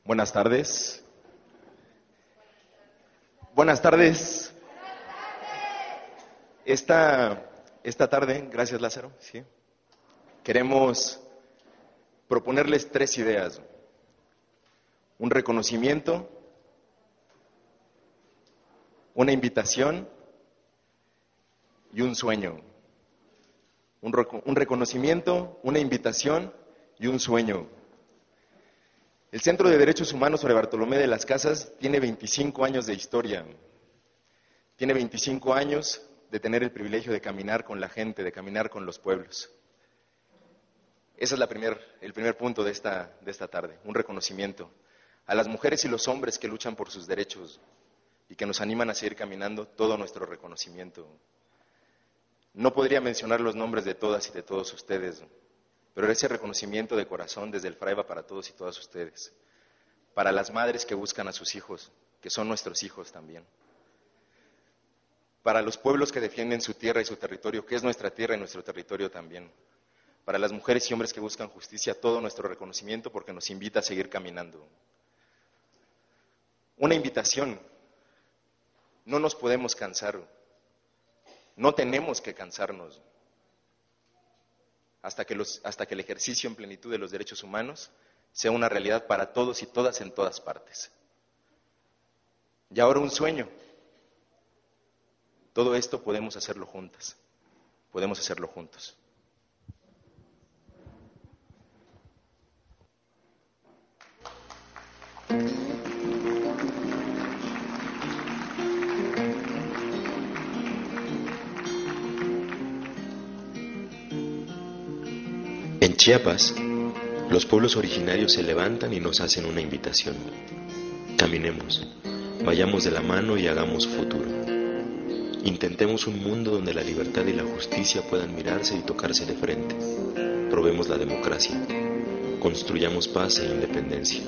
Buenas tardes. Buenas tardes. Esta tarde, gracias Lázaro, sí, queremos proponerles 3 ideas. Un reconocimiento, una invitación y un sueño. Un reconocimiento, una invitación y un sueño. El Centro de Derechos Humanos Fray Bartolomé de las Casas tiene 25 años de historia. Tiene 25 años de tener el privilegio de caminar con la gente, de caminar con los pueblos. Ese es el primer punto de esta tarde, un reconocimiento a las mujeres y los hombres que luchan por sus derechos y que nos animan a seguir caminando, todo nuestro reconocimiento. No podría mencionar los nombres de todas y de todos ustedes, pero ese reconocimiento de corazón desde el Fraiba para todos y todas ustedes, para las madres que buscan a sus hijos, que son nuestros hijos también, para los pueblos que defienden su tierra y su territorio, que es nuestra tierra y nuestro territorio también, para las mujeres y hombres que buscan justicia, todo nuestro reconocimiento porque nos invita a seguir caminando. Una invitación, no nos podemos cansar, no tenemos que cansarnos. Hasta que el ejercicio en plenitud de los derechos humanos sea una realidad para todos y todas en todas partes. Y ahora un sueño. Todo esto podemos hacerlo juntas, podemos hacerlo juntos. En Chiapas, los pueblos originarios se levantan y nos hacen una invitación. Caminemos, vayamos de la mano y hagamos futuro. Intentemos un mundo donde la libertad y la justicia puedan mirarse y tocarse de frente. Probemos la democracia. Construyamos paz e independencia.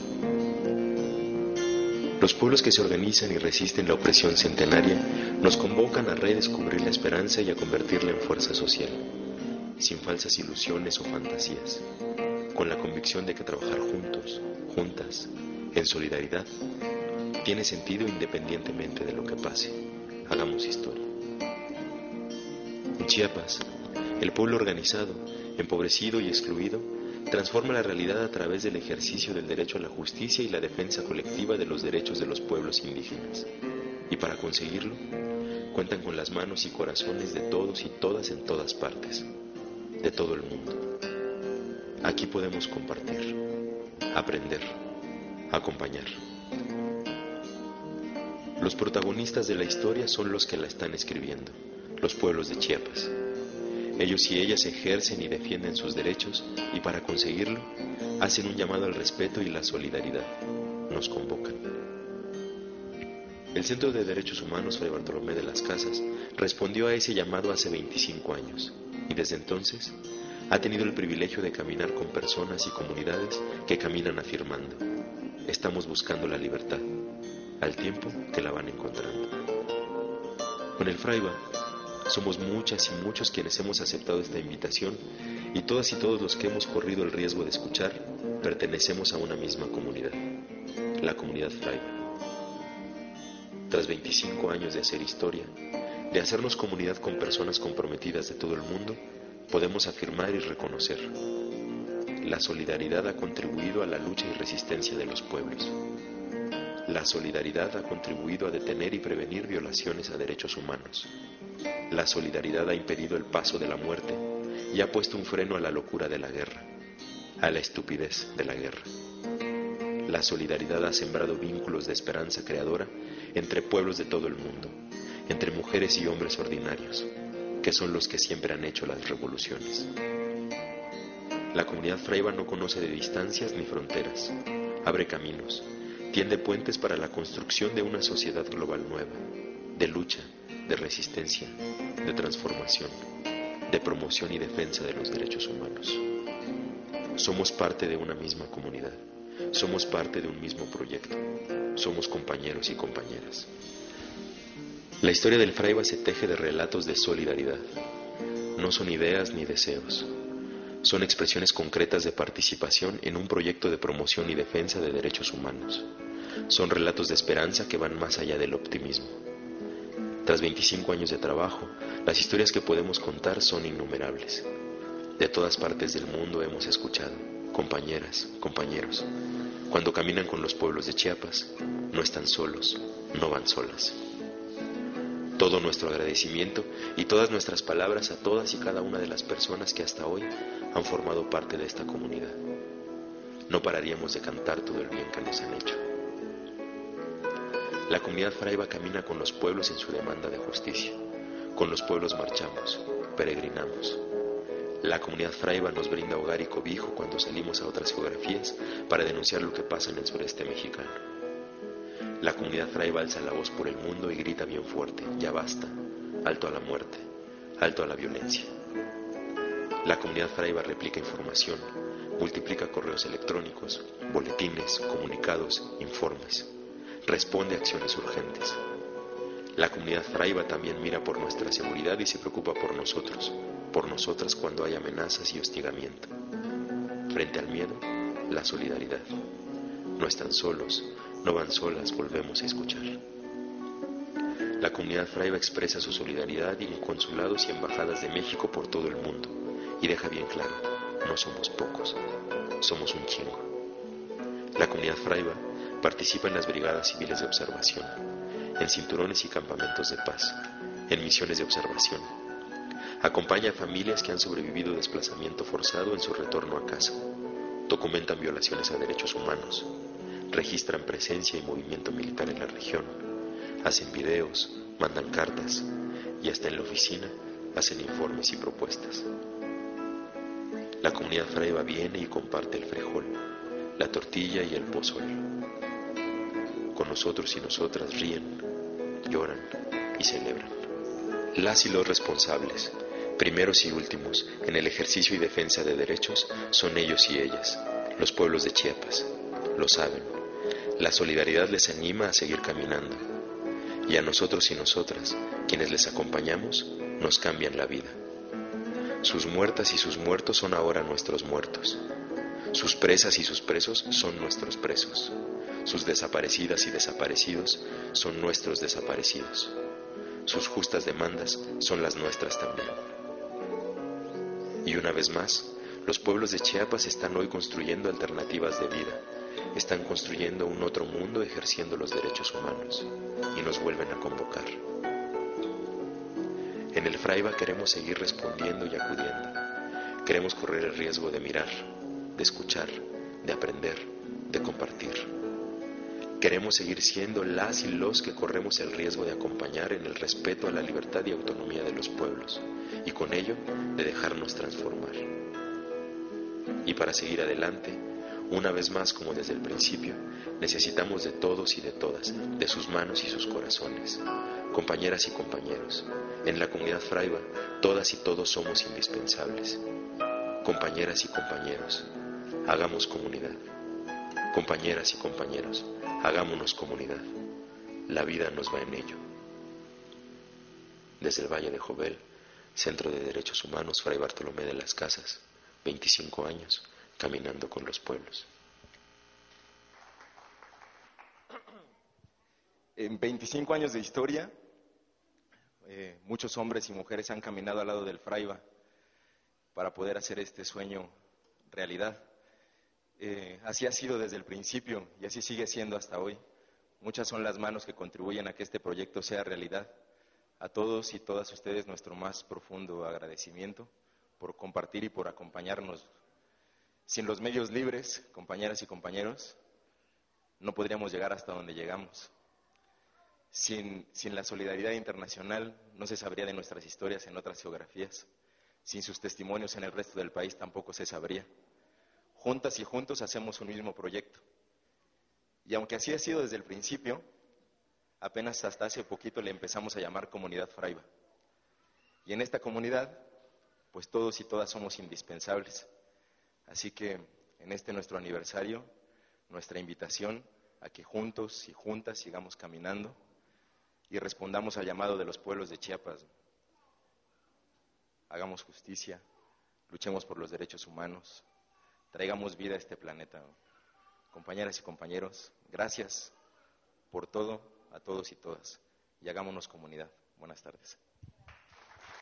Los pueblos que se organizan y resisten la opresión centenaria nos convocan a redescubrir la esperanza y a convertirla en fuerza social, sin falsas ilusiones o fantasías, con la convicción de que trabajar juntos, juntas, en solidaridad, tiene sentido independientemente de lo que pase. Hagamos historia. En Chiapas, el pueblo organizado, empobrecido y excluido, transforma la realidad a través del ejercicio del derecho a la justicia y la defensa colectiva de los derechos de los pueblos indígenas. Y para conseguirlo, cuentan con las manos y corazones de todos y todas en todas partes, de todo el mundo. Aquí podemos compartir, aprender, acompañar. Los protagonistas de la historia son los que la están escribiendo, los pueblos de Chiapas. Ellos y ellas ejercen y defienden sus derechos y para conseguirlo hacen un llamado al respeto y la solidaridad. Nos convocan. El Centro de Derechos Humanos Fray Bartolomé de las Casas respondió a ese llamado hace 25 años y desde entonces ha tenido el privilegio de caminar con personas y comunidades que caminan afirmando: estamos buscando la libertad, al tiempo que la van encontrando. Con el Fraiba somos muchas y muchos quienes hemos aceptado esta invitación y todas y todos los que hemos corrido el riesgo de escuchar pertenecemos a una misma comunidad, la comunidad Fraiba. Tras 25 años de hacer historia, de hacernos comunidad con personas comprometidas de todo el mundo, podemos afirmar y reconocer: la solidaridad ha contribuido a la lucha y resistencia de los pueblos. La solidaridad ha contribuido a detener y prevenir violaciones a derechos humanos. La solidaridad ha impedido el paso de la muerte y ha puesto un freno a la locura de la guerra, a la estupidez de la guerra. La solidaridad ha sembrado vínculos de esperanza creadora entre pueblos de todo el mundo, entre mujeres y hombres ordinarios, que son los que siempre han hecho las revoluciones. La comunidad Fraiba no conoce de distancias ni fronteras, abre caminos, tiende puentes para la construcción de una sociedad global nueva, de lucha, de resistencia, de transformación, de promoción y defensa de los derechos humanos. Somos parte de una misma comunidad, somos parte de un mismo proyecto, somos compañeros y compañeras. La historia del Fraiba se teje de relatos de solidaridad. No son ideas ni deseos, Son expresiones concretas de participación en un proyecto de promoción y defensa de derechos humanos. Son relatos de esperanza que van más allá del optimismo. Tras 25 años de trabajo, las historias que podemos contar son innumerables. De todas partes del mundo hemos escuchado, compañeras, compañeros, cuando caminan con los pueblos de Chiapas, no están solos, no van solas. Todo nuestro agradecimiento y todas nuestras palabras a todas y cada una de las personas que hasta hoy han formado parte de esta comunidad. No pararíamos de cantar todo el bien que nos han hecho. La comunidad Fraiba camina con los pueblos en su demanda de justicia. Con los pueblos marchamos, peregrinamos. La comunidad Fraiba nos brinda hogar y cobijo cuando salimos a otras geografías para denunciar lo que pasa en el sureste mexicano. La comunidad Fraiba alza la voz por el mundo y grita bien fuerte: ya basta, alto a la muerte, alto a la violencia. La comunidad Fraiba replica información, multiplica correos electrónicos, boletines, comunicados, informes, responde a acciones urgentes. La comunidad Fraiba también mira por nuestra seguridad y se preocupa por nosotros, por nosotras cuando hay amenazas y hostigamiento. Frente al miedo, la solidaridad. No están solos, no van solas, volvemos a escuchar. La comunidad Fraiba expresa su solidaridad en consulados y embajadas de México por todo el mundo y deja bien claro, no somos pocos, somos un chingo. La comunidad Fraiba participa en las brigadas civiles de observación, en cinturones y campamentos de paz, en misiones de observación. Acompaña a familias que han sobrevivido desplazamiento forzado en su retorno a casa. Documentan violaciones a derechos humanos. Registran presencia y movimiento militar en la región, hacen videos, mandan cartas y hasta en la oficina hacen informes y propuestas. La comunidad Fraiba viene y comparte el frijol, la tortilla y el pozole. Con nosotros y nosotras ríen, lloran y celebran. Las y los responsables, primeros y últimos, en el ejercicio y defensa de derechos son ellos y ellas, los pueblos de Chiapas. Lo saben. La solidaridad les anima a seguir caminando. Y a nosotros y nosotras, quienes les acompañamos, nos cambian la vida. Sus muertas y sus muertos son ahora nuestros muertos. Sus presas y sus presos son nuestros presos. Sus desaparecidas y desaparecidos son nuestros desaparecidos. Sus justas demandas son las nuestras también. Y una vez más, los pueblos de Chiapas están hoy construyendo alternativas de vida. Están construyendo un otro mundo ejerciendo los derechos humanos y nos vuelven a convocar. En el Fraiba queremos seguir respondiendo y acudiendo. Queremos correr el riesgo de mirar, de escuchar, de aprender, de compartir. Queremos seguir siendo las y los que corremos el riesgo de acompañar en el respeto a la libertad y autonomía de los pueblos y con ello de dejarnos transformar. Y para seguir adelante, una vez más, como desde el principio, necesitamos de todos y de todas, de sus manos y sus corazones. Compañeras y compañeros, en la comunidad Fraiba, todas y todos somos indispensables. Compañeras y compañeros, hagamos comunidad. Compañeras y compañeros, hagámonos comunidad. La vida nos va en ello. Desde el Valle de Jovel, Centro de Derechos Humanos, Fray Bartolomé de las Casas, 25 años, caminando con los pueblos. En 25 años de historia, muchos hombres y mujeres han caminado al lado del Fraiba para poder hacer este sueño realidad. Así ha sido desde el principio y así sigue siendo hasta hoy. Muchas son las manos que contribuyen a que este proyecto sea realidad. A todos y todas ustedes nuestro más profundo agradecimiento por compartir y por acompañarnos. Sin los medios libres, compañeras y compañeros, no podríamos llegar hasta donde llegamos. Sin la solidaridad internacional no se sabría de nuestras historias en otras geografías. Sin sus testimonios en el resto del país tampoco se sabría. Juntas y juntos hacemos un mismo proyecto. Y aunque así ha sido desde el principio, apenas hasta hace poquito le empezamos a llamar Comunidad Fraiba. Y en esta comunidad, pues todos y todas somos indispensables. Así que en este nuestro aniversario, nuestra invitación a que juntos y juntas sigamos caminando y respondamos al llamado de los pueblos de Chiapas. Hagamos justicia, luchemos por los derechos humanos, traigamos vida a este planeta. Compañeras y compañeros, gracias por todo a todos y todas y hagámonos comunidad. Buenas tardes.